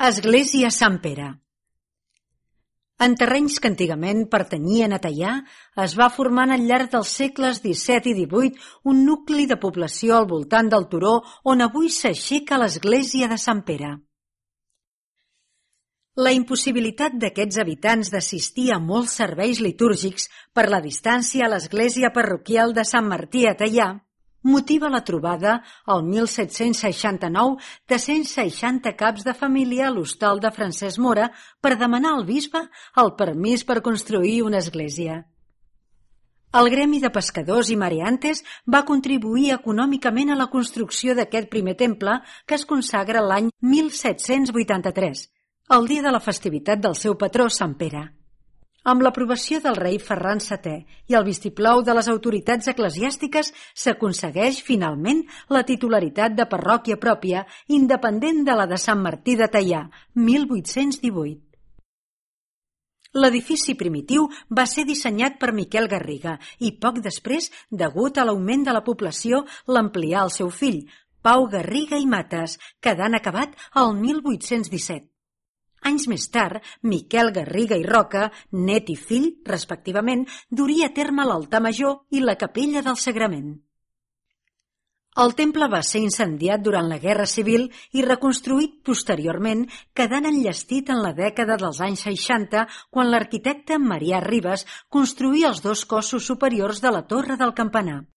Església Sant Pere. En terrenys que antigament pertanyien a Teià, es va formant al llarg dels segles XVII i XVIII un nucli de població al voltant del turó on avui s'aixeca l'església de Sant Pere. La impossibilitat d'aquests habitants d'assistir a molts serveis litúrgics per la distància a l'església parroquial de Sant Martí a Teià motiva la trobada, el 1769, de 160 caps de família a l'hostal de Francesc Mora per demanar al bisbe el permís per construir una església. El gremi de pescadors i mareantes va contribuir econòmicament a la construcció d'aquest primer temple que es consagra l'any 1783, el dia de la festivitat del seu patró Sant Pere. Amb l'aprovació del rei Ferran VII i el vistiplau de les autoritats eclesiàstiques s'aconsegueix finalment la titularitat de parròquia pròpia independent de la de Sant Martí de Teià, 1818. L'edifici primitiu va ser dissenyat per Miquel Garriga i poc després, degut a l'augment de la població, l'amplià el seu fill, Pau Garriga i Mates, quedant acabat el 1817. Anys més tard, Miquel Garriga i Roca, net i fill, respectivament, duria a terme l'altar major i la capella del Sagrament. El temple va ser incendiat durant la Guerra Civil i reconstruït posteriorment, quedant enllestit en la dècada dels anys 60, quan l'arquitecte Marià Ribas construí els dos cossos superiors de la torre del campanar.